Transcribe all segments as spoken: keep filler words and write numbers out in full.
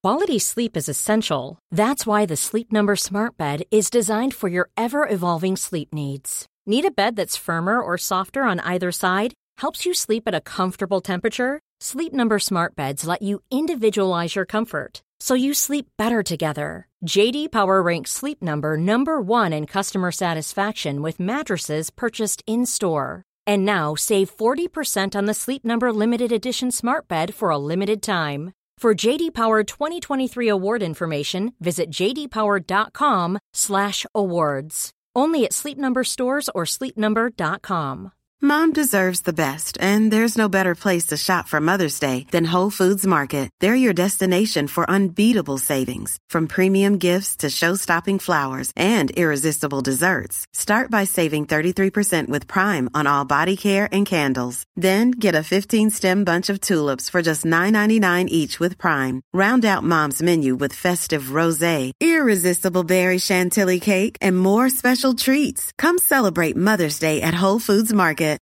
Quality sleep is essential. That's why the Sleep Number Smart Bed is designed for your ever-evolving sleep needs. Need a bed that's firmer or softer on either side? Helps you sleep at a comfortable temperature? Sleep Number Smart Beds let you individualize your comfort, so you sleep better together. J D Power ranks Sleep Number number one in customer satisfaction with mattresses purchased in-store. And now, save forty percent on the Sleep Number Limited Edition Smart Bed for a limited time. For J D Power twenty twenty-three award information, visit jdpower.com slash awards. Only at Sleep Number stores or sleep number dot com. Mom deserves the best, and there's no better place to shop for Mother's Day than Whole Foods Market. They're your destination for unbeatable savings, from premium gifts to show-stopping flowers and irresistible desserts. Start by saving thirty-three percent with Prime on all body care and candles. Then get a fifteen-stem bunch of tulips for just nine ninety-nine each with Prime. Round out Mom's menu with festive rosé, irresistible berry chantilly cake, and more special treats. Come celebrate Mother's Day at Whole Foods Market.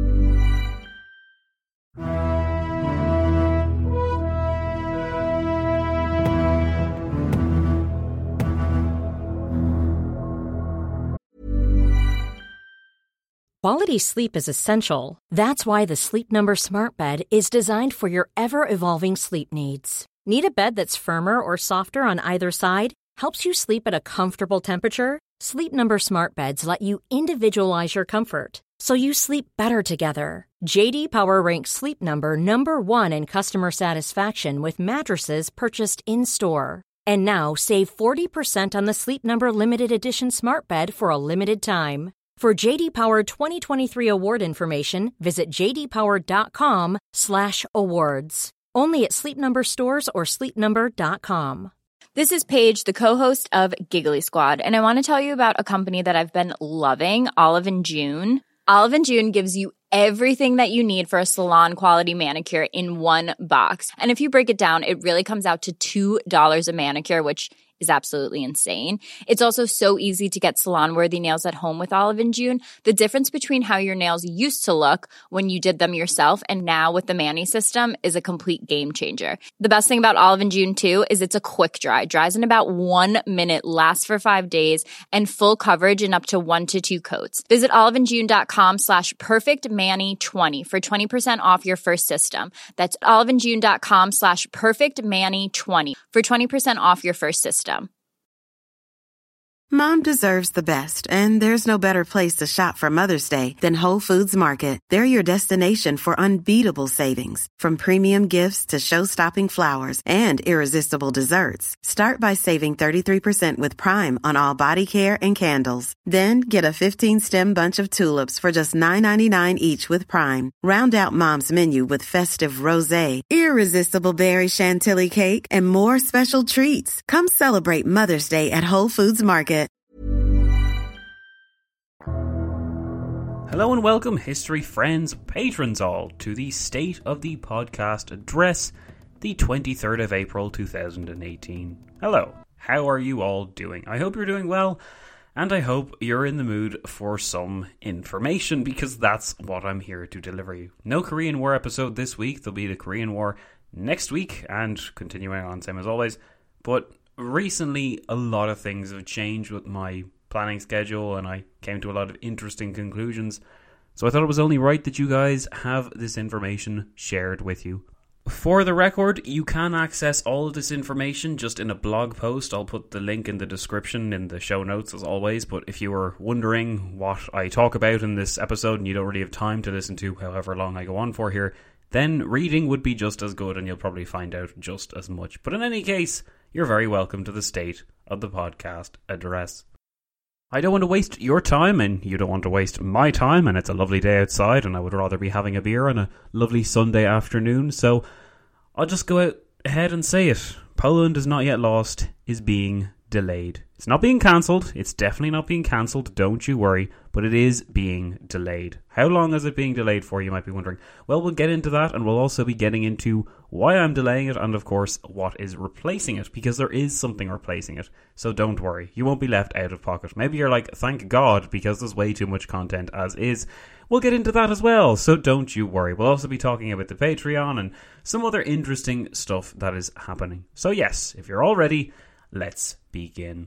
Quality sleep is essential. That's why the Sleep Number Smart Bed is designed for your ever-evolving sleep needs. Need a bed that's firmer or softer on either side? Helps you sleep at a comfortable temperature? Sleep Number Smart Beds let you individualize your comfort, so you sleep better together. J D Power ranks Sleep Number number one in customer satisfaction with mattresses purchased in-store. And now, save forty percent on the Sleep Number Limited Edition Smart Bed for a limited time. For J D Power twenty twenty-three award information, visit jdpower.com slash awards. Only at Sleep Number stores or sleep number dot com. This is Paige, the co-host of Giggly Squad, and I want to tell you about a company that I've been loving, Olive and June. Olive and June gives you everything that you need for a salon-quality manicure in one box. And if you break it down, it really comes out to two dollars a manicure, which is absolutely insane. It's also so easy to get salon-worthy nails at home with Olive and June. The difference between how your nails used to look when you did them yourself and now with the Mani system is a complete game changer. The best thing about Olive and June, too, is it's a quick dry. Dries in about one minute, lasts for five days, and full coverage in up to one to two coats. Visit oliveandjune.com slash perfectmani20 for twenty percent off your first system. That's oliveandjune.com slash perfectmani20 for twenty percent off your first system. Mom deserves the best, and there's no better place to shop for Mother's Day than Whole Foods Market. They're your destination for unbeatable savings, from premium gifts to show-stopping flowers and irresistible desserts. Start by saving thirty-three percent with Prime on all body care and candles. Then get a fifteen-stem bunch of tulips for just nine ninety-nine each with Prime. Round out Mom's menu with festive rosé, irresistible berry chantilly cake, and more special treats. Come celebrate Mother's Day at Whole Foods Market. Hello and welcome, history friends, patrons all, to the State of the Podcast address, the twenty-third of April two thousand eighteen. Hello, how are you all doing? I hope you're doing well, and I hope you're in the mood for some information, because that's what I'm here to deliver you. No Korean War episode this week, there'll be the Korean War next week, and continuing on, same as always. But recently, a lot of things have changed with my planning schedule, and I came to a lot of interesting conclusions, so I thought it was only right that you guys have this information shared with you. For the record, you can access all of this information just in a blog post. I'll put the link in the description in the show notes as always, but if you were wondering what I talk about in this episode and you don't really have time to listen to however long I go on for here, then reading would be just as good and you'll probably find out just as much. But in any case, you're very welcome to the State of the Podcast address. I don't want to waste your time, and you don't want to waste my time, and it's a lovely day outside, and I would rather be having a beer on a lovely Sunday afternoon, so I'll just go out ahead and say it. Poland is not yet lost, is being delayed. It's not being cancelled. It's definitely not being cancelled. Don't you worry. But it is being delayed. How long is it being delayed for, you might be wondering? Well, we'll get into that, and we'll also be getting into why I'm delaying it and, of course, what is replacing it, because there is something replacing it. So don't worry. You won't be left out of pocket. Maybe you're like, thank God, because there's way too much content as is. We'll get into that as well, so don't you worry. We'll also be talking about the Patreon and some other interesting stuff that is happening. So yes, if you're all ready, let's begin.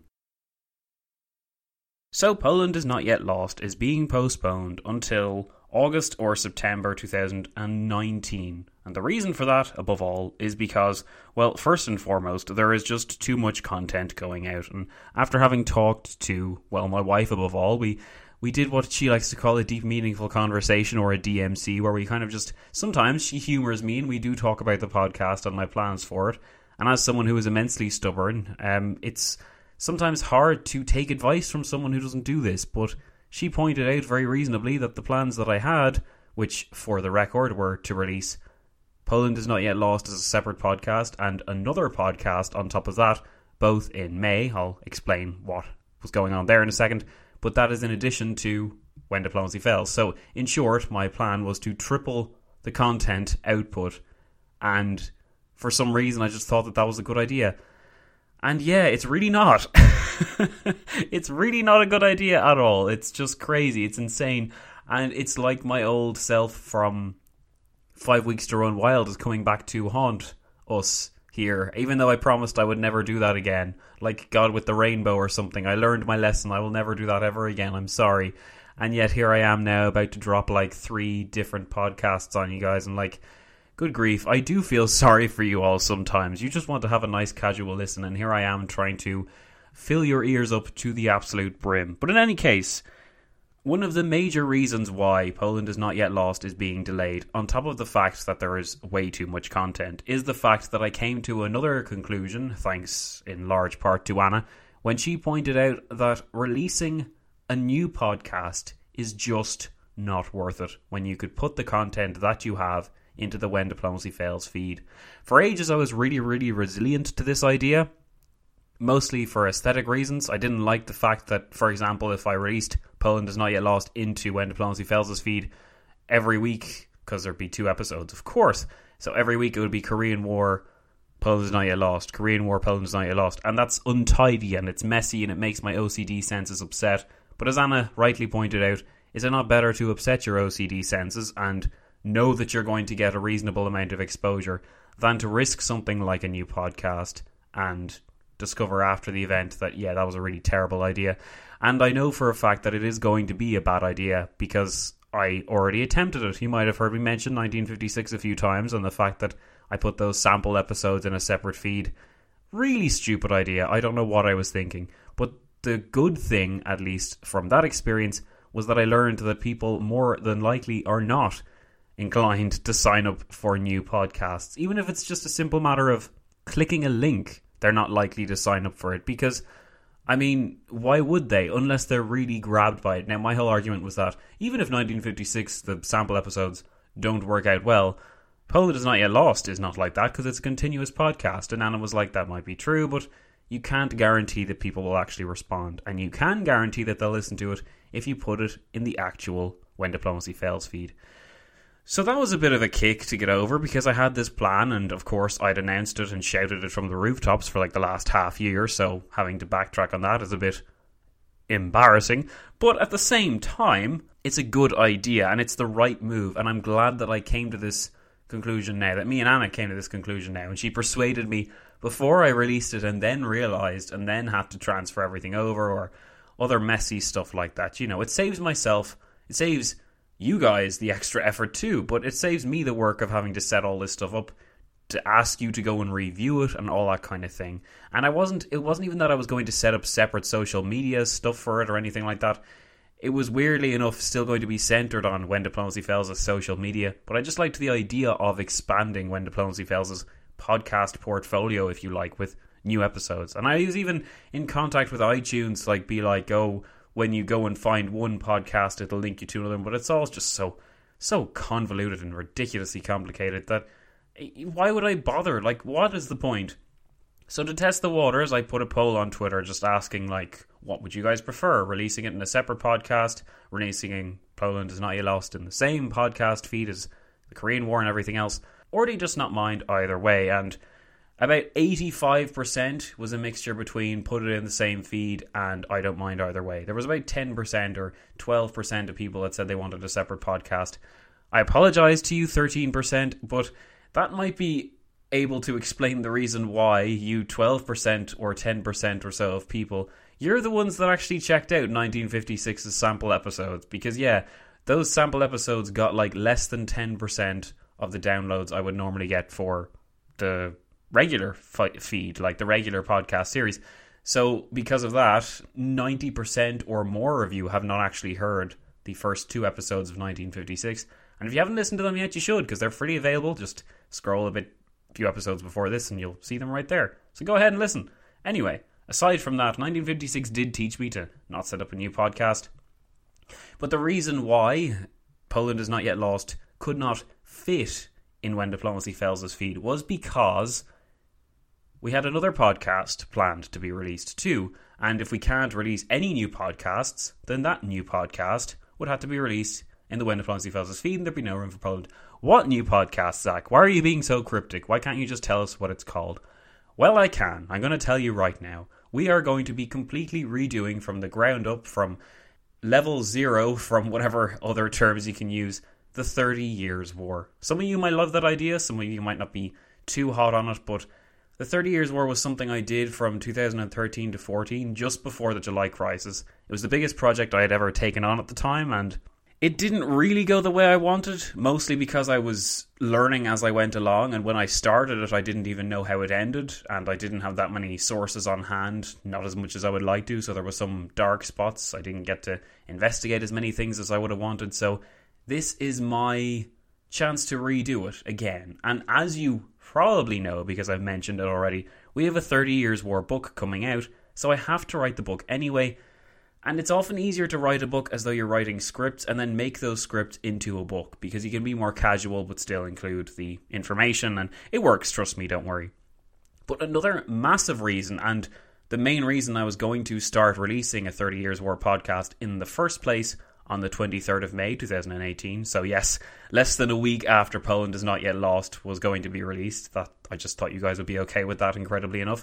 So Poland is Not Yet Lost is being postponed until August or September two thousand nineteen. And the reason for that, above all, is because, well, first and foremost, there is just too much content going out. And after having talked to, well, my wife above all, we, we did what she likes to call a deep meaningful conversation, or a D M C, where we kind of just, sometimes she humours me and we do talk about the podcast and my plans for it. And as someone who is immensely stubborn, um, it's sometimes hard to take advice from someone who doesn't do this, but she pointed out very reasonably that the plans that I had, which for the record were to release Poland Is Not Yet Lost as a separate podcast and another podcast on top of that, both in May. I'll explain what was going on there in a second, but that is in addition to When Diplomacy Fails. So in short, my plan was to triple the content output, and for some reason I just thought that that was a good idea. And yeah, it's really not. It's really not a good idea at all. It's just crazy. It's insane. And it's like my old self from Five Weeks to Run Wild is coming back to haunt us here. Even though I promised I would never do that again. Like God with the Rainbow or something. I learned my lesson. I will never do that ever again. I'm sorry. And yet here I am now about to drop like three different podcasts on you guys. And like, good grief, I do feel sorry for you all sometimes. You just want to have a nice casual listen, and here I am trying to fill your ears up to the absolute brim. But in any case, one of the major reasons why Poland Is Not Yet Lost is being delayed, on top of the fact that there is way too much content, is the fact that I came to another conclusion, thanks in large part to Anna, when she pointed out that releasing a new podcast is just not worth it when you could put the content that you have into the When Diplomacy Fails feed. For ages I was really, really resilient to this idea, mostly for aesthetic reasons. I didn't like the fact that, for example, if I released Poland Is Not Yet Lost into When Diplomacy Fails' feed every week, because there'd be two episodes, of course, so every week it would be Korean War, Poland Is Not Yet Lost, Korean War, Poland Is Not Yet Lost, and that's untidy and it's messy and it makes my O C D senses upset. But as Anna rightly pointed out, is it not better to upset your O C D senses and know that you're going to get a reasonable amount of exposure than to risk something like a new podcast and discover after the event that, yeah, that was a really terrible idea. And I know for a fact that it is going to be a bad idea because I already attempted it. You might have heard me mention nineteen fifty-six a few times, and the fact that I put those sample episodes in a separate feed. Really stupid idea. I don't know what I was thinking. But the good thing, at least from that experience, was that I learned that people more than likely are not inclined to sign up for new podcasts. Even if it's just a simple matter of clicking a link, they're not likely to sign up for it because, I mean, why would they unless they're really grabbed by it? Now, my whole argument was that even if nineteen fifty-six, the sample episodes, don't work out well, Poland Is Not Yet Lost is not like that because it's a continuous podcast. And Anna was like, that might be true, but you can't guarantee that people will actually respond. And you can guarantee that they'll listen to it if you put it in the actual When Diplomacy Fails feed. So that was a bit of a kick to get over because I had this plan, and of course I'd announced it and shouted it from the rooftops for like the last half year, so having to backtrack on that is a bit embarrassing. But at the same time, it's a good idea and it's the right move, and I'm glad that I came to this conclusion now, that me and Anna came to this conclusion now, and she persuaded me before I released it and then realised and then had to transfer everything over or other messy stuff like that. You know, it saves myself, it saves you guys the extra effort too, but it saves me the work of having to set all this stuff up, to ask you to go and review it and all that kind of thing. And I wasn't, it wasn't even that I was going to set up separate social media stuff for it or anything like that. It was weirdly enough still going to be centered on When Diplomacy Fails' as social media, but I just liked the idea of expanding When Diplomacy Fails' podcast portfolio, if you like, with new episodes. And I was even in contact with iTunes, like be like, oh, when you go and find one podcast, it'll link you to another, but it's all just so so convoluted and ridiculously complicated that why would I bother? Like, what is the point? So to test the waters, I put a poll on Twitter just asking, like, what would you guys prefer? Releasing it in a separate podcast, releasing Poland is Not Yet Lost in the same podcast feed as the Korean War and everything else, or do you just not mind either way? And about eighty-five percent was a mixture between put it in the same feed and I don't mind either way. There was about ten percent or twelve percent of people that said they wanted a separate podcast. I apologise to you, thirteen percent, but that might be able to explain the reason why you twelve percent or ten percent or so of people, you're the ones that actually checked out nineteen fifty-six's sample episodes. Because yeah, those sample episodes got like less than ten percent of the downloads I would normally get for the regular fi- feed, like the regular podcast series. So because of that, ninety percent or more of you have not actually heard the first two episodes of nineteen fifty-six. And if you haven't listened to them yet, you should, because they're freely available. Just scroll a bit few episodes before this and you'll see them right there. So go ahead and listen. Anyway, aside from that, nineteen fifty-six did teach me to not set up a new podcast. But the reason why Poland is Not Yet Lost could not fit in When Diplomacy Fails' feed was because we had another podcast planned to be released too. And if we can't release any new podcasts, then that new podcast would have to be released in the When Diplomacy Fails' feed, and there'd be no room for Poland. What new podcast, Zach? Why are you being so cryptic? Why can't you just tell us what it's called? Well, I can. I'm going to tell you right now. We are going to be completely redoing from the ground up, from level zero, from whatever other terms you can use, the thirty years war. Some of you might love that idea, some of you might not be too hot on it, but the thirty years war was something I did from two thousand thirteen to fourteen, just before the July crisis. It was the biggest project I had ever taken on at the time, and it didn't really go the way I wanted, mostly because I was learning as I went along, and when I started it, I didn't even know how it ended, and I didn't have that many sources on hand, not as much as I would like to, so there were some dark spots. I didn't get to investigate as many things as I would have wanted, so this is my chance to redo it again. And as you probably know, because I've mentioned it already, we have a thirty years war book coming out, so I have to write the book anyway. And it's often easier to write a book as though you're writing scripts and then make those scripts into a book, because you can be more casual but still include the information, and it works, trust me, don't worry. But another massive reason, and the main reason I was going to start releasing a thirty years war podcast in the first place on the twenty-third of May twenty eighteen, so yes, less than a week after Poland is Not Yet Lost was going to be released, that I just thought you guys would be okay with that, incredibly enough.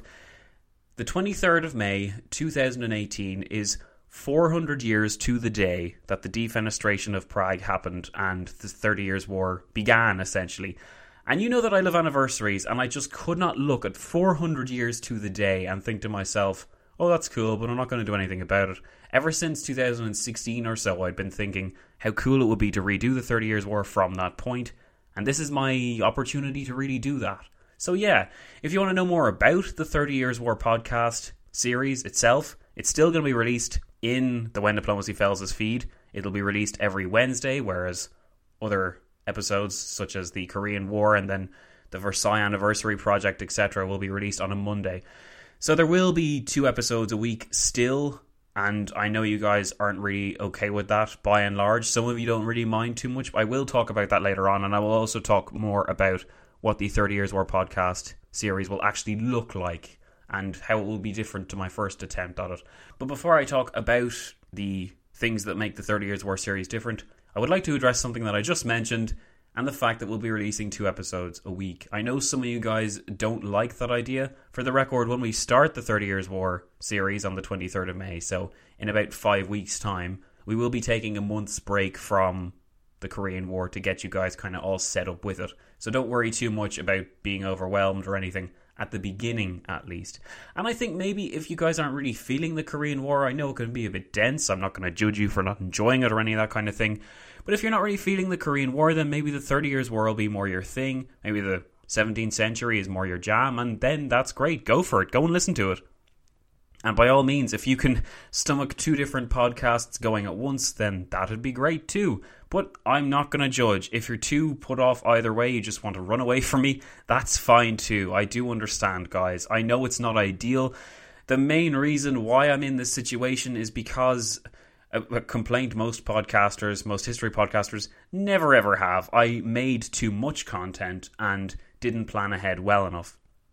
The twenty-third of May twenty eighteen is four hundred years to the day that the defenestration of Prague happened and the thirty years war began, essentially. And you know that I love anniversaries, and I just could not look at four hundred years to the day and think to myself, oh, that's cool, but I'm not going to do anything about it. Ever since two thousand sixteen or so, I'd been thinking how cool it would be to redo the thirty years war from that point, and this is my opportunity to really do that. So yeah, if you want to know more about the thirty years war podcast series itself, it's still going to be released in the When Diplomacy Fails' feed. It'll be released every Wednesday, whereas other episodes, such as the Korean War and then the Versailles Anniversary Project, et cetera, will be released on a Monday. So there will be two episodes a week still, and I know you guys aren't really okay with that, by and large. Some of you don't really mind too much. I will talk about that later on, and I will also talk more about what the thirty years war podcast series will actually look like, and how it will be different to my first attempt at it. But before I talk about the things that make the thirty years war series different, I would like to address something that I just mentioned, and the fact that we'll be releasing two episodes a week. I know some of you guys don't like that idea. For the record, when we start the thirty years war series on the twenty-third of May, so in about five weeks' time, we will be taking a month's break from the Korean War to get you guys kind of all set up with it. So don't worry too much about being overwhelmed or anything, at the beginning at least. And I think maybe if you guys aren't really feeling the Korean War, I know it can be a bit dense, I'm not going to judge you for not enjoying it or any of that kind of thing, but if you're not really feeling the Korean War, then maybe the thirty years war will be more your thing, maybe the seventeenth century is more your jam, and then that's great, go for it, go and listen to it. And by all means, if you can stomach two different podcasts going at once, then that'd be great too. But I'm not going to judge. If you're too put off either way, you just want to run away from me, that's fine too. I do understand, guys. I know it's not ideal. The main reason why I'm in this situation is because a, a complaint most podcasters, most history podcasters, never ever have. I made too much content and didn't plan ahead well enough.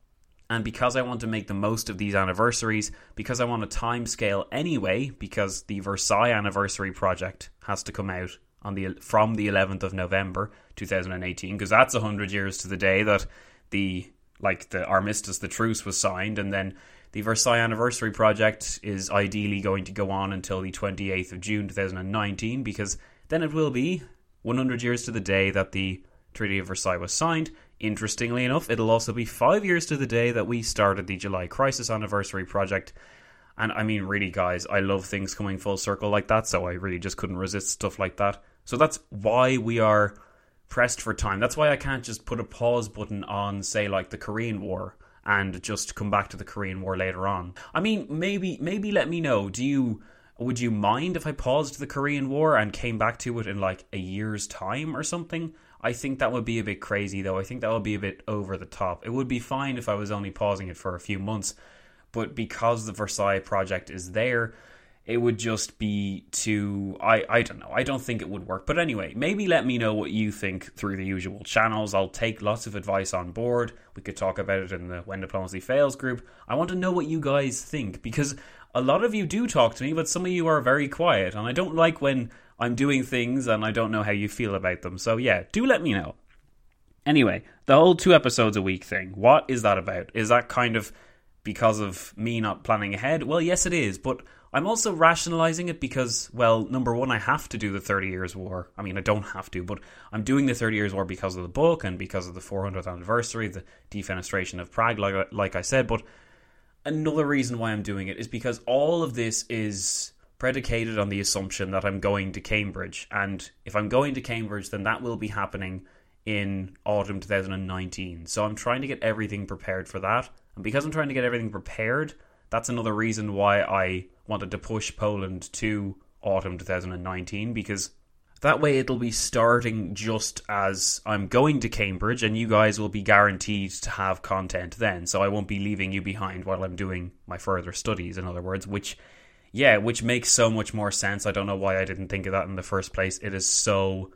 And because I want to make the most of these anniversaries, because I want a time scale anyway, because the Versailles Anniversary Project has to come out on the from the eleventh of November two thousand eighteen, because that's one hundred years to the day that the like the armistice, the truce, was signed, and then the Versailles Anniversary Project is ideally going to go on until the twenty-eighth of June two thousand nineteen, because then it will be one hundred years to the day that the Treaty of Versailles was signed. Interestingly enough, it'll also be five years to the day that we started the July Crisis Anniversary Project. And I mean, really, guys, I love things coming full circle like that, so I really just couldn't resist stuff like that. So that's why we are pressed for time. That's why I can't just put a pause button on, say, like the Korean War and just come back to the Korean War later on. I mean, maybe maybe let me know, do you would you mind if I paused the Korean War and came back to it in like a year's time or something? I think that would be a bit crazy, though. I think that would be a bit over the top. It would be fine if I was only pausing it for a few months, but because the Versailles Project is there, it would just be too... I, I don't know. I don't think it would work. But anyway, maybe let me know what you think through the usual channels. I'll take lots of advice on board. We could talk about it in the When Diplomacy Fails group. I want to know what you guys think, because a lot of you do talk to me, but some of you are very quiet, and I don't like when I'm doing things and I don't know how you feel about them. So yeah, do let me know. Anyway, the whole two episodes a week thing, what is that about? Is that kind of because of me not planning ahead? Well, yes it is, but I'm also rationalizing it because, well, number one, I have to do the thirty Years' War. I mean, I don't have to, but I'm doing the thirty Years' War because of the book and because of the four hundredth anniversary, the defenestration of Prague, like, like I said. But another reason why I'm doing it is because all of this is predicated on the assumption that I'm going to Cambridge. And if I'm going to Cambridge, then that will be happening in autumn twenty nineteen. So I'm trying to get everything prepared for that. And because I'm trying to get everything prepared, that's another reason why I wanted to push Poland to autumn twenty nineteen, because that way it'll be starting just as I'm going to Cambridge, and you guys will be guaranteed to have content then. So I won't be leaving you behind while I'm doing my further studies, in other words, which, yeah, which makes so much more sense. I don't know why I didn't think of that in the first place. It is so,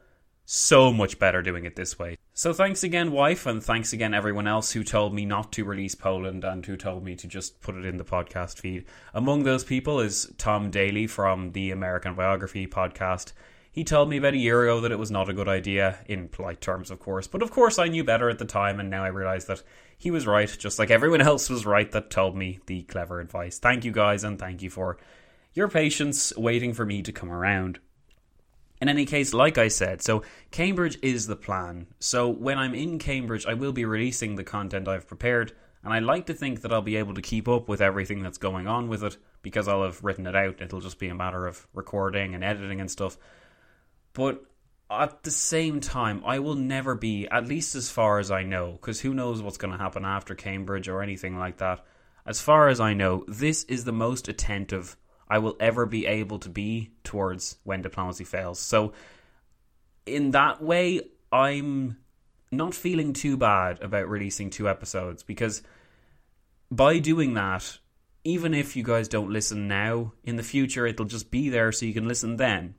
so much better doing it this way. So thanks again, wife, and thanks again everyone else who told me not to release Poland and who told me to just put it in the podcast feed. Among those people is Tom Daly from the American Biography podcast. He told me about a year ago that it was not a good idea, in polite terms, of course. But of course I knew better at the time, and now I realise that he was right, just like everyone else was right that told me the clever advice. Thank you guys, and thank you for your patience waiting for me to come around. In any case, like I said, so Cambridge is the plan. So when I'm in Cambridge, I will be releasing the content I've prepared, and I like to think that I'll be able to keep up with everything that's going on with it, because I'll have written it out. It'll just be a matter of recording and editing and stuff. But at the same time, I will never be, at least as far as I know, because who knows what's going to happen after Cambridge or anything like that. As far as I know, this is the most attentive I will ever be able to be towards When Diplomacy Fails. So in that way, I'm not feeling too bad about releasing two episodes, because by doing that, even if you guys don't listen now, in the future it'll just be there so you can listen then.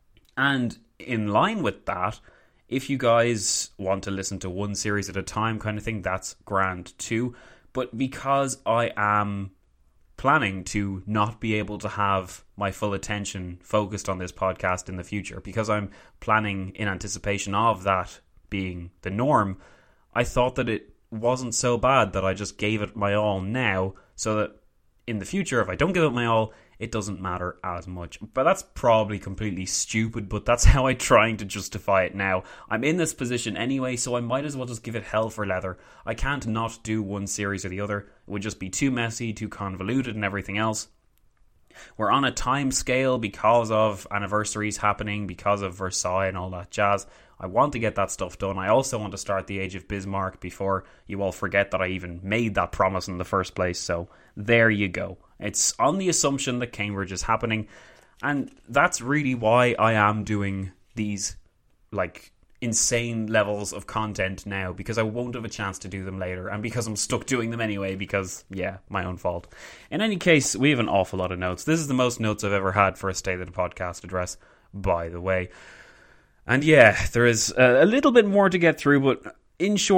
And in line with that, if you guys want to listen to one series at a time kind of thing, that's grand too. But because I am planning to not be able to have my full attention focused on this podcast in the future, because I'm planning in anticipation of that being the norm, I thought that it wasn't so bad that I just gave it my all now, so that in the future, if I don't give it my all, it doesn't matter as much. But that's probably completely stupid, but that's how I'm trying to justify it now. I'm in this position anyway, so I might as well just give it hell for leather. I can't not do one series or the other. It would just be too messy, too convoluted and everything else. We're on a time scale because of anniversaries happening, because of Versailles and all that jazz. I want to get that stuff done. I also want to start the Age of Bismarck before you all forget that I even made that promise in the first place. So there you go. It's on the assumption that Cambridge is happening. And that's really why I am doing these like insane levels of content now, because I won't have a chance to do them later, and because I'm stuck doing them anyway, because, yeah, my own fault. In any case, we have an awful lot of notes. This is the most notes I've ever had for a State of the Podcast address, by the way. And yeah, there is a little bit more to get through, but in short,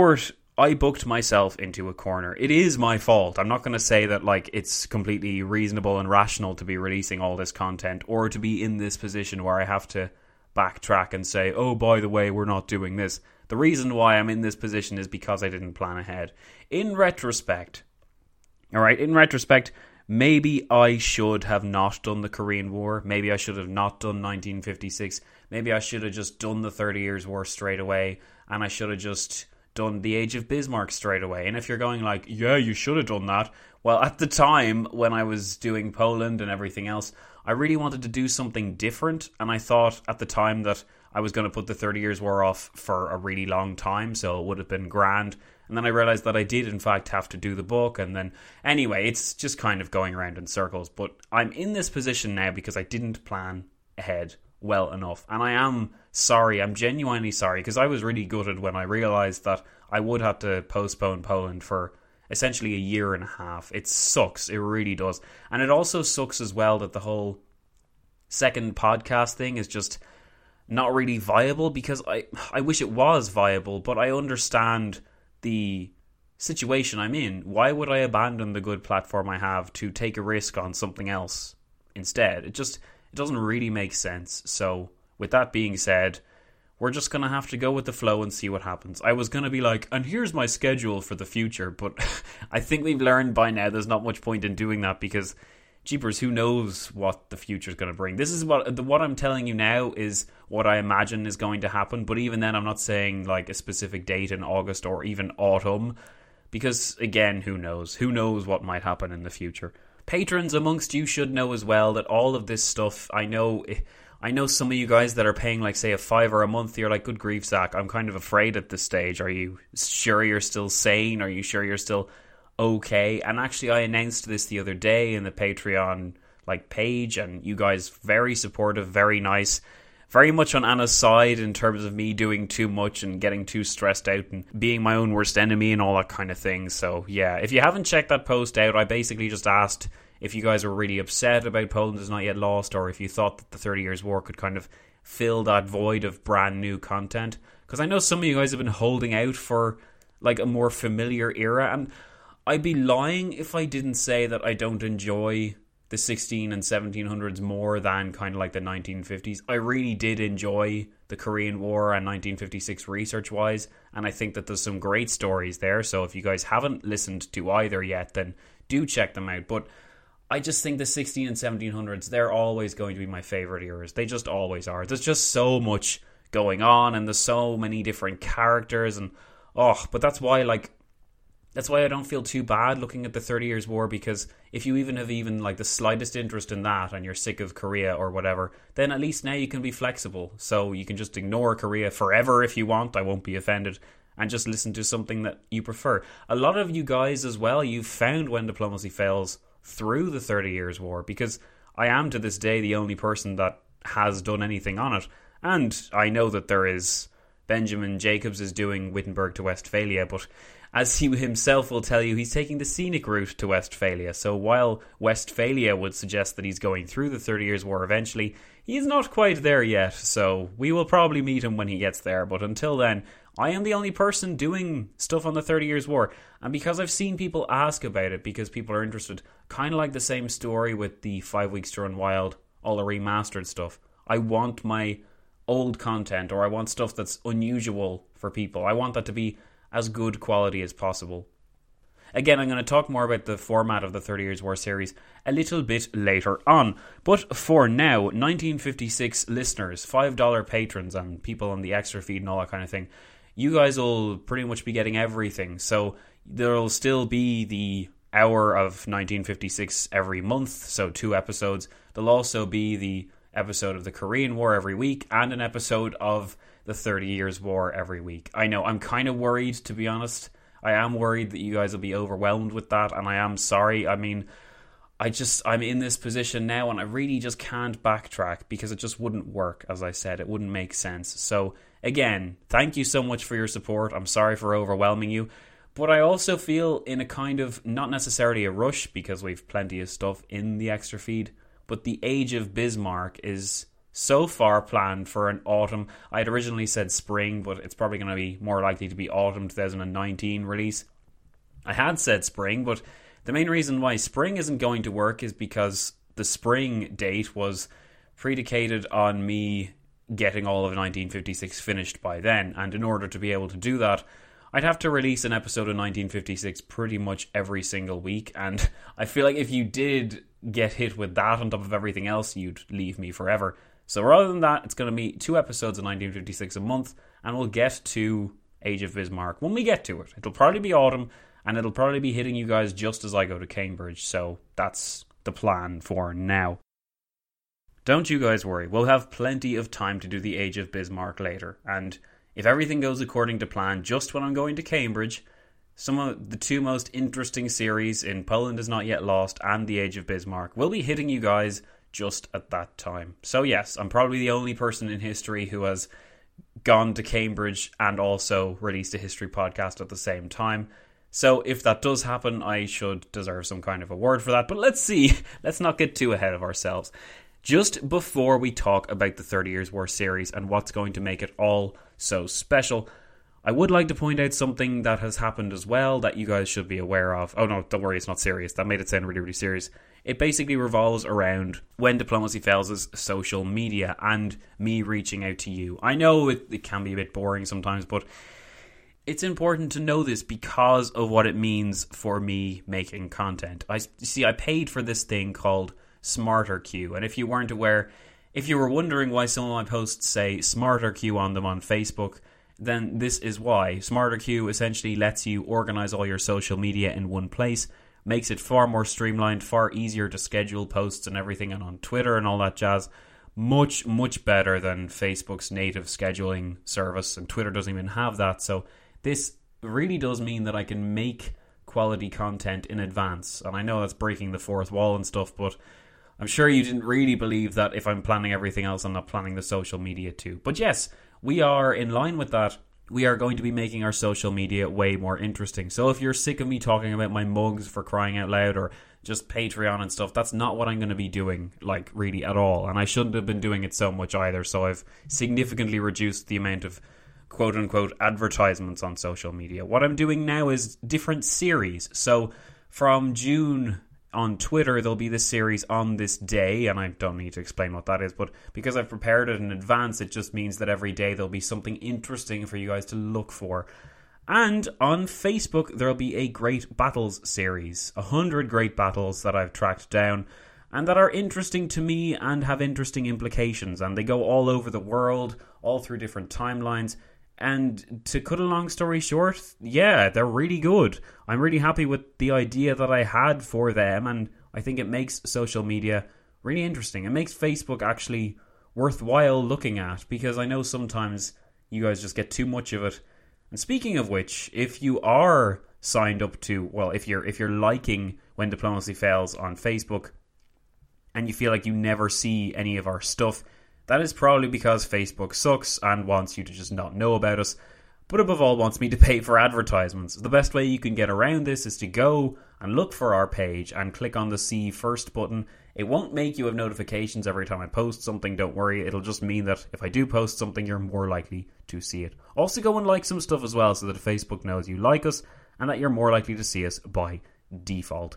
I booked myself into a corner. It is my fault. I'm not going to say that like it's completely reasonable and rational to be releasing all this content or to be in this position where I have to backtrack and say, oh, by the way, we're not doing this. The reason why I'm in this position is because I didn't plan ahead. In retrospect, all right, in retrospect, maybe I should have not done the Korean War. Maybe I should have not done nineteen fifty-six. Maybe I should have just done the Thirty Years' War straight away, and I should have just done the Age of Bismarck straight away. And if you're going like, yeah, you should have done that, well, at the time when I was doing Poland and everything else, I really wanted to do something different, and I thought at the time that I was going to put the Thirty Years' War off for a really long time, so it would have been grand. And then I realised that I did in fact have to do the book, and then anyway, it's just kind of going around in circles. But I'm in this position now because I didn't plan ahead well enough, and I am sorry, I'm genuinely sorry, because I was really gutted when I realised that I would have to postpone Poland for essentially a year and a half. It sucks, it really does. And it also sucks as well that the whole second podcast thing is just not really viable, because I, I wish it was viable, but I understand the situation I'm in. Why would I abandon the good platform I have to take a risk on something else instead? It just it doesn't really make sense. So with that being said, we're just going to have to go with the flow and see what happens. I was going to be like, and here's my schedule for the future, but I think we've learned by now there's not much point in doing that, because jeepers, who knows what the future is going to bring. This is what the, what I'm telling you now is what I imagine is going to happen, but even then I'm not saying like a specific date in August or even autumn, because again, who knows? Who knows what might happen in the future? Patrons amongst you should know as well that all of this stuff, I know I know some of you guys that are paying like say a fiver a month, you're like, good grief, Zach, I'm kind of afraid at this stage. Are you sure you're still sane? Are you sure you're still okay? And actually I announced this the other day in the Patreon like page, and you guys very supportive, very nice, very much on Anna's side in terms of me doing too much and getting too stressed out and being my own worst enemy and all that kind of thing. So yeah, if you haven't checked that post out, I basically just asked if you guys were really upset about Poland is not yet lost, or if you thought that the Thirty Years' War could kind of fill that void of brand new content, because I know some of you guys have been holding out for like a more familiar era, and I'd be lying if I didn't say that I don't enjoy the sixteen and seventeen hundreds more than kind of like the nineteen fifties. I really did enjoy the Korean War and nineteen fifty-six research-wise, and I think that there's some great stories there, so if you guys haven't listened to either yet, then do check them out. But I just think the sixteen and seventeen hundreds, they're always going to be my favourite eras. They just always are. There's just so much going on, and there's so many different characters, and oh, but that's why, like, That's why I don't feel too bad looking at the Thirty Years' War, because if you even have even like the slightest interest in that and you're sick of Korea or whatever, then at least now you can be flexible. So you can just ignore Korea forever if you want. I won't be offended. And just listen to something that you prefer. A lot of you guys as well, you've found When Diplomacy Fails through the Thirty Years' War, because I am to this day the only person that has done anything on it. And I know that there is Benjamin Jacobs is doing Wittenberg to Westphalia, but as he himself will tell you, he's taking the scenic route to Westphalia. So while Westphalia would suggest that he's going through the Thirty Years' War eventually, he's not quite there yet. So we will probably meet him when he gets there. But until then, I am the only person doing stuff on the Thirty Years' War. And because I've seen people ask about it, because people are interested, kind of like the same story with the Five Weeks to Run Wild, all the remastered stuff. I want my old content, or I want stuff that's unusual for people. I want that to be as good quality as possible. Again, I'm going to talk more about the format of the Thirty Years' War series a little bit later on. But for now, nineteen fifty-six listeners, five dollars patrons, and people on the extra feed and all that kind of thing, you guys will pretty much be getting everything. So there'll still be the hour of nineteen fifty-six every month, so two episodes. There'll also be the episode of the Korean War every week, and an episode of the Thirty Years' War every week. I know, I'm kind of worried, to be honest. I am worried that you guys will be overwhelmed with that, and I am sorry. I mean, I just, I'm in this position now, and I really just can't backtrack, because it just wouldn't work, as I said. It wouldn't make sense. So, again, thank you so much for your support. I'm sorry for overwhelming you. But I also feel in a kind of, not necessarily a rush, because we've plenty of stuff in the extra feed, but the Age of Bismarck is so far planned for an autumn. I had originally said spring, but it's probably going to be more likely to be autumn twenty nineteen release. I had said spring, but the main reason why spring isn't going to work is because the spring date was predicated on me getting all of nineteen fifty-six finished by then, and in order to be able to do that, I'd have to release an episode of nineteen fifty-six pretty much every single week, and I feel like if you did get hit with that on top of everything else, you'd leave me forever. So rather than that, it's going to be two episodes of nineteen fifty-six a month, and we'll get to Age of Bismarck when we get to it. It'll probably be autumn, and it'll probably be hitting you guys just as I go to Cambridge, so that's the plan for now. Don't you guys worry, we'll have plenty of time to do the Age of Bismarck later, and if everything goes according to plan, just when I'm going to Cambridge, some of the two most interesting series in Poland Is Not Yet Lost and The Age of Bismarck will be hitting you guys just at that time. So yes, I'm probably the only person in history who has gone to Cambridge and also released a history podcast at the same time. So if that does happen, I should deserve some kind of award for that. But let's see. Let's not get too ahead of ourselves. Just before we talk about the Thirty Years' War series and what's going to make it all so special, I would like to point out something that has happened as well that you guys should be aware of. Oh no, don't worry, it's not serious. That made it sound really, really serious. It basically revolves around When Diplomacy Fails' social media and me reaching out to you. I know it, it can be a bit boring sometimes, but it's important to know this because of what it means for me making content. I see, I paid for this thing called SmarterQ, and if you weren't aware, if you were wondering why some of my posts say SmarterQ on them on Facebook, then this is why. SmarterQ essentially lets you organize all your social media in one place, makes it far more streamlined, far easier to schedule posts and everything, and on Twitter and all that jazz. Much, much better than Facebook's native scheduling service, and Twitter doesn't even have that, so this really does mean that I can make quality content in advance. And I know that's breaking the fourth wall and stuff, but I'm sure you didn't really believe that if I'm planning everything else, I'm not planning the social media too. But yes, we are in line with that. We are going to be making our social media way more interesting. So if you're sick of me talking about my mugs for crying out loud or just Patreon and stuff, that's not what I'm going to be doing, like, really at all. And I shouldn't have been doing it so much either. So I've significantly reduced the amount of quote-unquote advertisements on social media. What I'm doing now is different series. So from June on Twitter, there'll be this series On This Day, and I don't need to explain what that is, but because I've prepared it in advance, it just means that every day there'll be something interesting for you guys to look for. And on Facebook, there'll be a Great Battles series, a hundred great battles that I've tracked down, and that are interesting to me and have interesting implications, and they go all over the world, all through different timelines. And to cut a long story short, yeah, they're really good. I'm really happy with the idea that I had for them, and I think it makes social media really interesting. It makes Facebook actually worthwhile looking at, because I know sometimes you guys just get too much of it. And speaking of which, if you are signed up to, well, if you're if you're liking When Diplomacy Fails on Facebook, and you feel like you never see any of our stuff, that is probably because Facebook sucks and wants you to just not know about us, but above all wants me to pay for advertisements. The best way you can get around this is to go and look for our page and click on the See First button. It won't make you have notifications every time I post something, don't worry. It'll just mean that if I do post something, you're more likely to see it. Also go and like some stuff as well, so that Facebook knows you like us and that you're more likely to see us by default.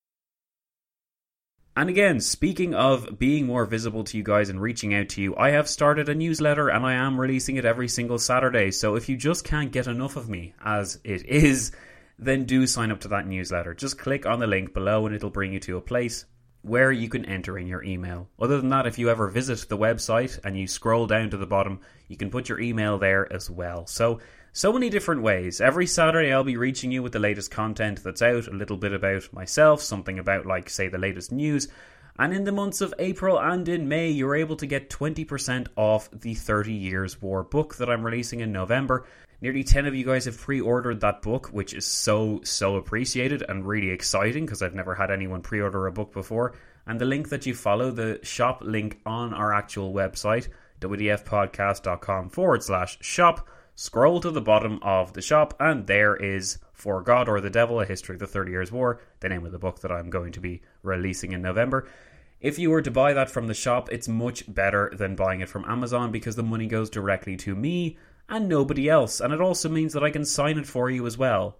And again, speaking of being more visible to you guys and reaching out to you, I have started a newsletter and I am releasing it every single Saturday. So if you just can't get enough of me, as it is, then do sign up to that newsletter. Just click on the link below and it'll bring you to a place where you can enter in your email. Other than that, if you ever visit the website and you scroll down to the bottom, you can put your email there as well. So, so many different ways. Every Saturday I'll be reaching you with the latest content that's out, a little bit about myself, something about, like, say, the latest news. And in the months of April and in May, you're able to get twenty percent off the thirty years War book that I'm releasing in November. Nearly ten of you guys have pre-ordered that book, which is so, so appreciated and really exciting because I've never had anyone pre-order a book before. And the link that you follow, the shop link on our actual website, wdfpodcast.com forward slash shop, scroll to the bottom of the shop and there is For God or the Devil, A History of the Thirty Years' War, the name of the book that I'm going to be releasing in November. If you were to buy that from the shop, it's much better than buying it from Amazon because the money goes directly to me and nobody else. And it also means that I can sign it for you as well.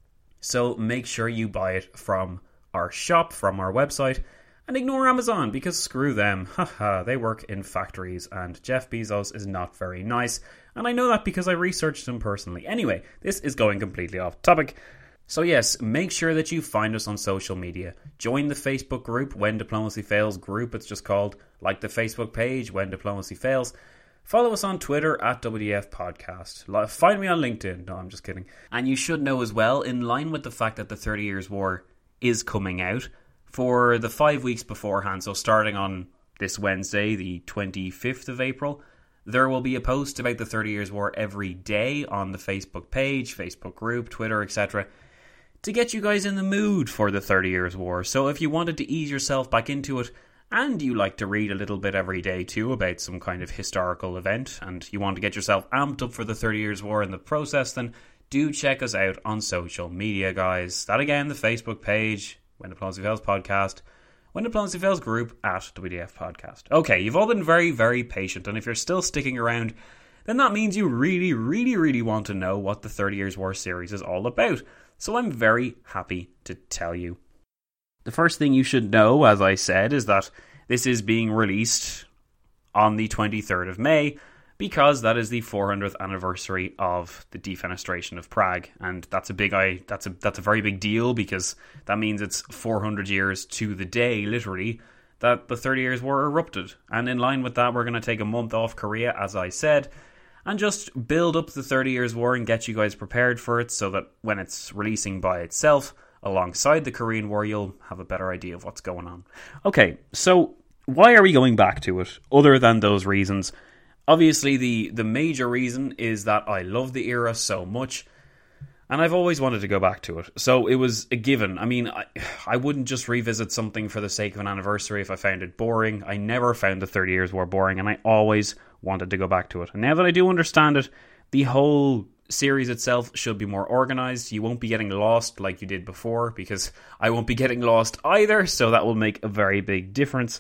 So make sure you buy it from our shop, from our website, and ignore Amazon because screw them. Haha, they work in factories and Jeff Bezos is not very nice. And I know that because I researched him personally. Anyway, this is going completely off topic. So yes, make sure that you find us on social media. Join the Facebook group, When Diplomacy Fails group, it's just called. Like the Facebook page, When Diplomacy Fails. Follow us on Twitter at W D F Podcast. Find me on LinkedIn. No, I'm just kidding. And you should know as well, in line with the fact that the Thirty Years' War is coming out, for the five weeks beforehand, so starting on this Wednesday, the twenty-fifth of April, there will be a post about the Thirty Years' War every day on the Facebook page, Facebook group, Twitter, et cetera, to get you guys in the mood for the Thirty Years' War. So if you wanted to ease yourself back into it, and you like to read a little bit every day too about some kind of historical event, and you want to get yourself amped up for the Thirty Years' War in the process, then do check us out on social media, guys. That again, the Facebook page, When Diplomacy Fails Podcast, When Diplomacy Fails group at W D F Podcast. Okay, you've all been very, very patient, and if you're still sticking around, then that means you really, really, really want to know what the Thirty Years' War series is all about. So I'm very happy to tell you. The first thing you should know, as I said, is that this is being released on the twenty-third of May, because that is the four hundredth anniversary of the defenestration of Prague, and that's a big I that's a that's a very big deal because that means it's four hundred years to the day, literally, that the Thirty Years' War erupted. And in line with that, we're going to take a month off Korea, as I said, and just build up the Thirty Years' War and get you guys prepared for it, so that when it's releasing by itself alongside the Korean War, you'll have a better idea of what's going on. Okay, so why are we going back to it, other than those reasons? Obviously, the, the major reason is that I love the era so much, and I've always wanted to go back to it. So it was a given. I mean, I, I wouldn't just revisit something for the sake of an anniversary if I found it boring. I never found the Thirty Years' War boring, and I always wanted to go back to it. And now that I do understand it, the whole series itself should be more organised. You won't be getting lost like you did before, because I won't be getting lost either, so that will make a very big difference.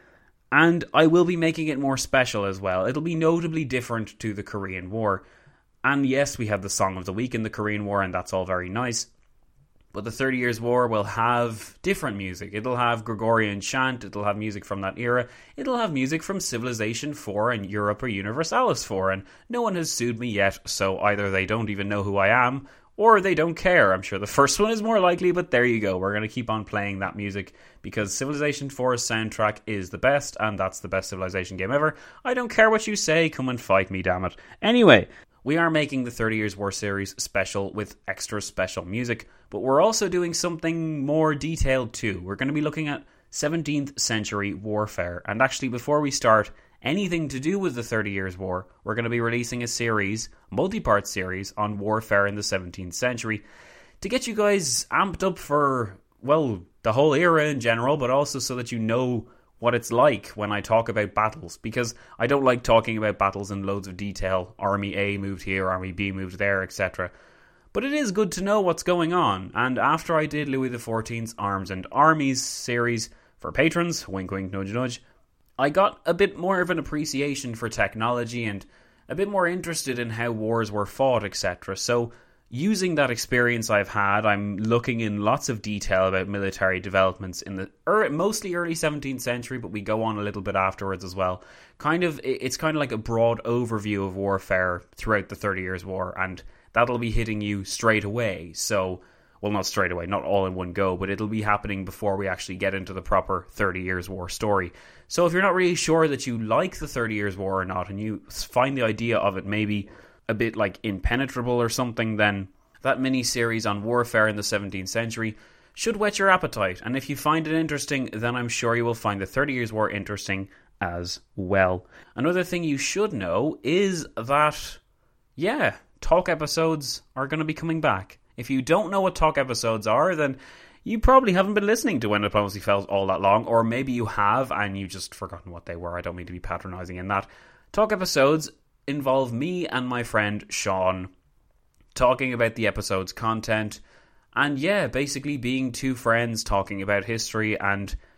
And I will be making it more special as well. It'll be notably different to the Korean War. And yes, we had the Song of the Week in the Korean War, and that's all very nice. But the Thirty Years' War will have different music. It'll have Gregorian chant, it'll have music from that era, it'll have music from Civilization four and Europa Universalis four, and no one has sued me yet, so either they don't even know who I am, or they don't care. I'm sure the first one is more likely, but there you go. We're going to keep on playing that music, because Civilization four's soundtrack is the best, and that's the best Civilization game ever. I don't care what you say, come and fight me, damn it. Anyway, we are making the Thirty Years' War series special with extra special music, but we're also doing something more detailed too. We're going to be looking at seventeenth century warfare, and actually before we start anything to do with the Thirty Years' War, we're going to be releasing a series, multi-part series, on warfare in the seventeenth century, to get you guys amped up for, well, the whole era in general, but also so that you know what it's like when I talk about battles, because I don't like talking about battles in loads of detail. Army A moved here, Army B moved there, et cetera. But it is good to know what's going on, and after I did Louis the fourteenth's Arms and Armies series for patrons, wink wink nudge nudge, I got a bit more of an appreciation for technology and a bit more interested in how wars were fought, et cetera. So using that experience I've had, I'm looking in lots of detail about military developments in the er, mostly early seventeenth century, but we go on a little bit afterwards as well. Kind of, it's kind of like a broad overview of warfare throughout the Thirty Years' War, and that'll be hitting you straight away. So, well, not straight away, not all in one go, but it'll be happening before we actually get into the proper Thirty Years' War story. So if you're not really sure that you like the Thirty Years' War or not, and you find the idea of it maybe a bit like impenetrable or something, then that mini-series on warfare in the seventeenth century should whet your appetite. And if you find it interesting, then I'm sure you will find the Thirty Years' War interesting as well. Another thing you should know is that, yeah, talk episodes are going to be coming back. If you don't know what talk episodes are, then you probably haven't been listening to When Diplomacy Fails all that long, or maybe you have and you just forgotten what they were. I don't mean to be patronising in that. Talk episodes involve me and my friend Sean talking about the episode's content, and yeah, basically being two friends talking about history and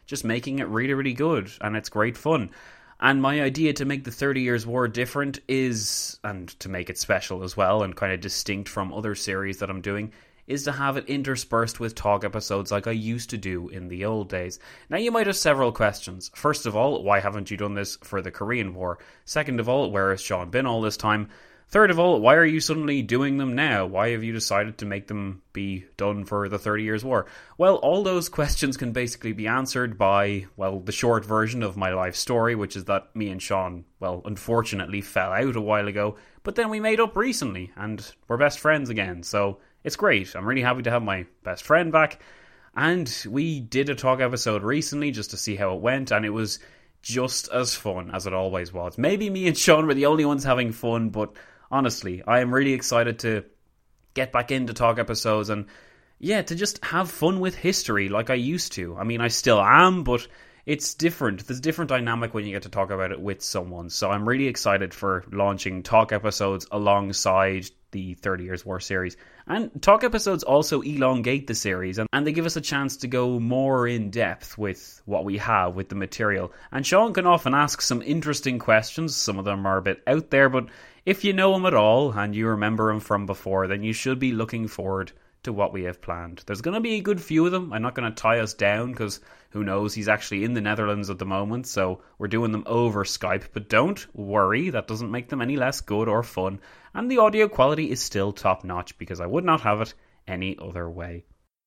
just making it really, really good, and it's great fun. And my idea to make the thirty Years' War different is, and to make it special as well, and kind of distinct from other series that I'm doing, is to have it interspersed with talk episodes like I used to do in the old days. Now, you might have several questions. First of all, why haven't you done this for the Korean War? Second of all, where has Sean been all this time? Third of all, why are you suddenly doing them now? Why have you decided to make them be done for the thirty Years' War? Well, all those questions can basically be answered by, well, the short version of my life story, which is that me and Sean, well, unfortunately fell out a while ago, but then we made up recently, and we're best friends again, so it's great. I'm really happy to have my best friend back, and we did a talk episode recently just to see how it went, and it was just as fun as it always was. Maybe me and Sean were the only ones having fun, but honestly, I am really excited to get back into talk episodes and, yeah, to just have fun with history like I used to. I mean, I still am, but it's different. There's a different dynamic when you get to talk about it with someone. So I'm really excited for launching talk episodes alongside the thirty Years' War series. And talk episodes also elongate the series, and, and they give us a chance to go more in depth with what we have, with the material. And Sean can often ask some interesting questions. Some of them are a bit out there, but if you know him at all and you remember him from before, then you should be looking forward to what we have planned. There's going to be a good few of them. I'm not going to tie us down because who knows, he's actually in the Netherlands at the moment, so we're doing them over Skype. But don't worry, that doesn't make them any less good or fun. And the audio quality is still top notch because I would not have it any other way.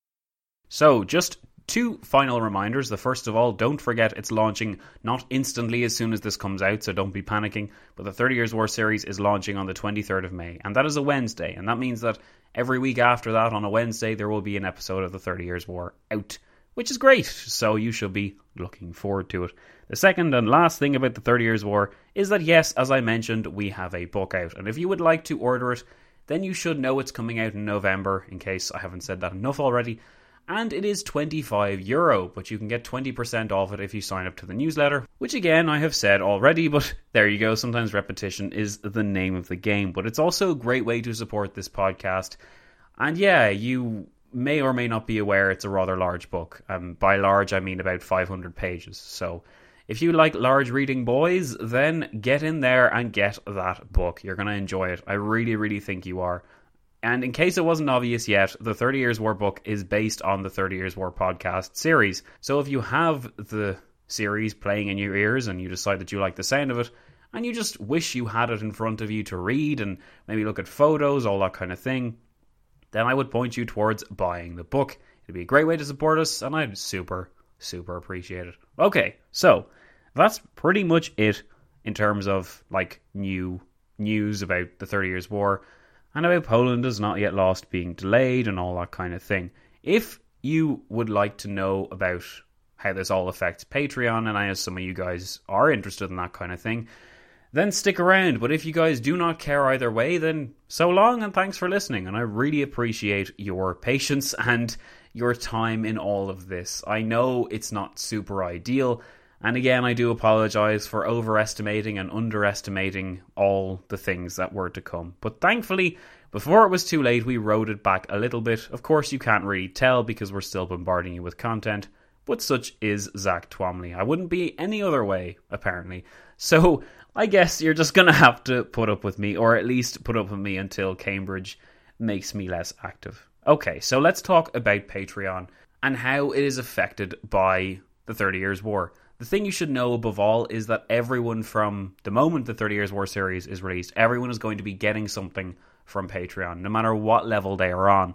So just two final reminders. The first of all, don't forget it's launching not instantly as soon as this comes out, so don't be panicking, but the thirty Years' War series is launching on the twenty-third of May, and that is a Wednesday, and that means that every week after that on a Wednesday there will be an episode of the thirty Years' War out, which is great, so you should be looking forward to it. The second and last thing about the thirty Years' War is that, yes, as I mentioned, we have a book out, and if you would like to order it, then you should know it's coming out in November, in case I haven't said that enough already. And it is twenty-five euro, but you can get twenty percent off it if you sign up to the newsletter, which again I have said already, but there you go, sometimes repetition is the name of the game. But it's also a great way to support this podcast. And yeah, you may or may not be aware it's a rather large book. Um, by large I mean about five hundred pages. So if you like large reading, boys, then get in there and get that book. You're going to enjoy it. I really, really think you are. And in case it wasn't obvious yet, the thirty Years' War book is based on the thirty Years' War podcast series. So if you have the series playing in your ears and you decide that you like the sound of it, and you just wish you had it in front of you to read and maybe look at photos, all that kind of thing, then I would point you towards buying the book. It'd be a great way to support us, and I'd super, super appreciate it. Okay, so that's pretty much it in terms of like new news about the thirty Years' War. And about Poland is not yet lost being delayed and all that kind of thing. If you would like to know about how this all affects Patreon, and I know some of you guys are interested in that kind of thing, then stick around. But if you guys do not care either way, then so long and thanks for listening. And I really appreciate your patience and your time in all of this. I know it's not super ideal. And again, I do apologise for overestimating and underestimating all the things that were to come. But thankfully, before it was too late, we rode it back a little bit. Of course, you can't really tell because we're still bombarding you with content. But such is Zach Twomley. I wouldn't be any other way, apparently. So I guess you're just going to have to put up with me, or at least put up with me until Cambridge makes me less active. Okay, so let's talk about Patreon and how it is affected by the thirty Years' War. The thing you should know above all is that everyone from the moment the thirty Years' War series is released, everyone is going to be getting something from Patreon, no matter what level they are on.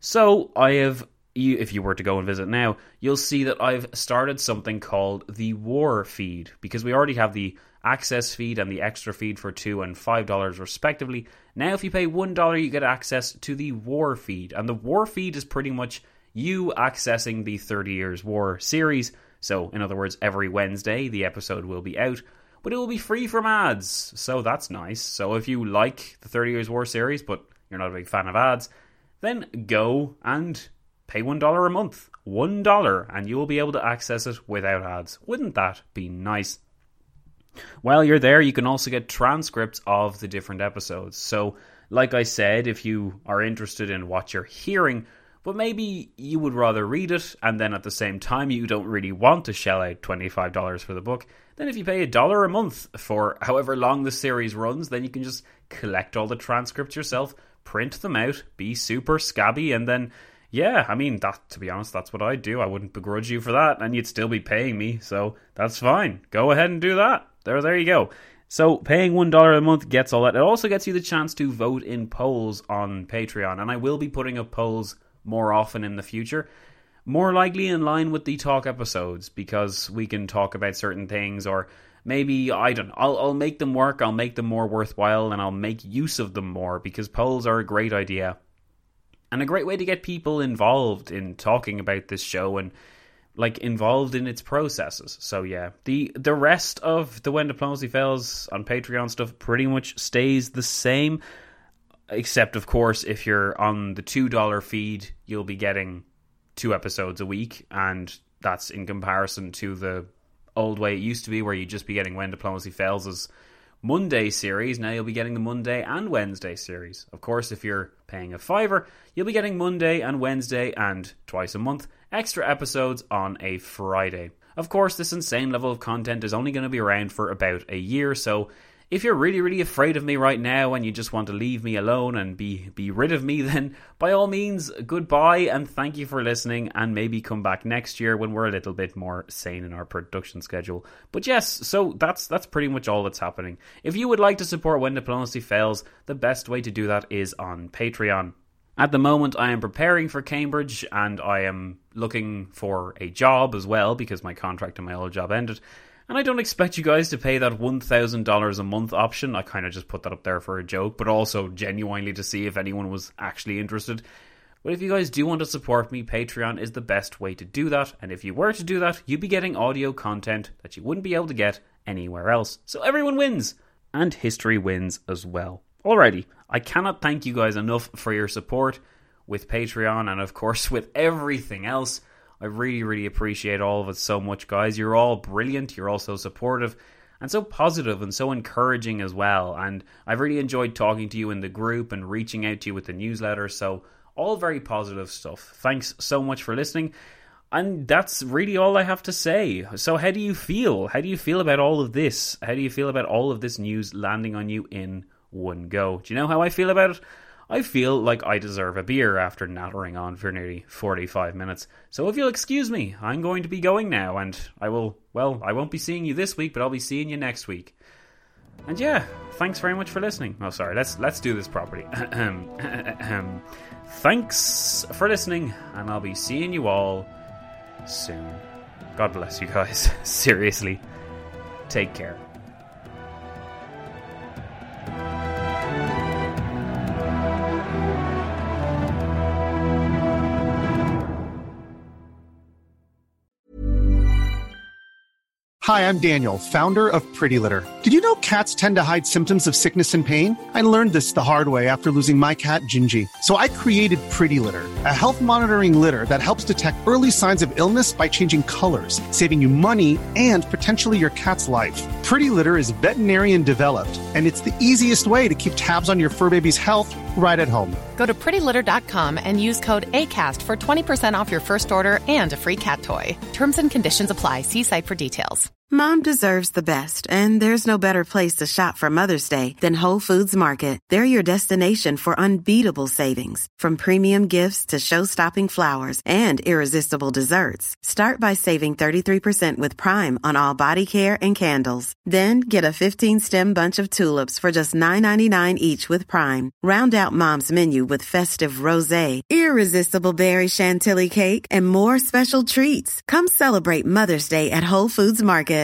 So I have, if you were to go and visit now, you'll see that I've started something called the War Feed, because we already have the access feed and the extra feed for two dollars and five dollars respectively. Now if you pay one dollar, you get access to the War Feed, and the War Feed is pretty much you accessing the thirty Years' War series. So, in other words, every Wednesday the episode will be out, but it will be free from ads, so that's nice. So if you like the thirty Years' War series, but you're not a big fan of ads, then go and pay one dollar a month. one dollar, and you will be able to access it without ads. Wouldn't that be nice? While you're there, you can also get transcripts of the different episodes. So, like I said, if you are interested in what you're hearing, but maybe you would rather read it, and then at the same time you don't really want to shell out twenty-five dollars for the book, then if you pay a dollar a month for however long the series runs, then you can just collect all the transcripts yourself, print them out, be super scabby, and then, yeah, I mean, that, to be honest, that's what I'd do. I wouldn't begrudge you for that, and you'd still be paying me, so that's fine. Go ahead and do that. There, there you go. So paying one dollar a month gets all that. It also gets you the chance to vote in polls on Patreon, and I will be putting up polls more often in the future. More likely in line with the talk episodes, because we can talk about certain things, or maybe, I don't know, I'll, I'll make them work, I'll make them more worthwhile, and I'll make use of them more, because polls are a great idea. And a great way to get people involved in talking about this show and, like, involved in its processes. So, yeah, the the rest of the When Diplomacy Fails on Patreon stuff pretty much stays the same. Except, of course, if you're on the two dollar feed, you'll be getting two episodes a week. And that's in comparison to the old way it used to be, where you'd just be getting When Diplomacy Fails as Monday series. Now you'll be getting the Monday and Wednesday series. Of course, if you're paying a fiver, you'll be getting Monday and Wednesday and twice a month extra episodes on a Friday. Of course, this insane level of content is only going to be around for about a year, so if you're really, really afraid of me right now and you just want to leave me alone and be, be rid of me, then by all means, goodbye and thank you for listening, and maybe come back next year when we're a little bit more sane in our production schedule. But yes, so that's that's pretty much all that's happening. If you would like to support When Diplomacy Fails, the best way to do that is on Patreon. At the moment, I am preparing for Cambridge, and I am looking for a job as well, because my contract in my old job ended. And I don't expect you guys to pay that one thousand dollars a month option. I kind of just put that up there for a joke, but also genuinely to see if anyone was actually interested. But if you guys do want to support me, Patreon is the best way to do that. And if you were to do that, you'd be getting audio content that you wouldn't be able to get anywhere else. So everyone wins. And history wins as well. Alrighty, I cannot thank you guys enough for your support with Patreon and of course with everything else. I really, really appreciate all of it so much, guys. You're all brilliant. You're all so supportive and so positive and so encouraging as well. And I've really enjoyed talking to you in the group and reaching out to you with the newsletter. So all very positive stuff. Thanks so much for listening. And that's really all I have to say. So how do you feel? How do you feel about all of this? How do you feel about all of this news landing on you in one go? Do you know how I feel about it? I feel like I deserve a beer after nattering on for nearly forty-five minutes. So if you'll excuse me, I'm going to be going now, and I will, well, I won't be seeing you this week, but I'll be seeing you next week. And yeah, thanks very much for listening. Oh, sorry, let's let's do this properly. Thanks for listening, and I'll be seeing you all soon. God bless you guys. Seriously. Take care. Hi, I'm Daniel, founder of Pretty Litter. Did you know cats tend to hide symptoms of sickness and pain? I learned this the hard way after losing my cat, Gingy. So I created Pretty Litter, a health monitoring litter that helps detect early signs of illness by changing colors, saving you money and potentially your cat's life. Pretty Litter is veterinarian developed, and it's the easiest way to keep tabs on your fur baby's health right at home. Go to pretty litter dot com and use code ACAST for twenty percent off your first order and a free cat toy. Terms and conditions apply. See site for details. Mom deserves the best, and there's no better place to shop for Mother's Day than Whole Foods Market. They're your destination for unbeatable savings, from premium gifts to show-stopping flowers and irresistible desserts. Start by saving thirty-three percent with Prime on all body care and candles. Then get a fifteen-stem bunch of tulips for just nine ninety-nine each with Prime. Round out Mom's menu with festive rosé, irresistible berry chantilly cake, and more special treats. Come celebrate Mother's Day at Whole Foods Market.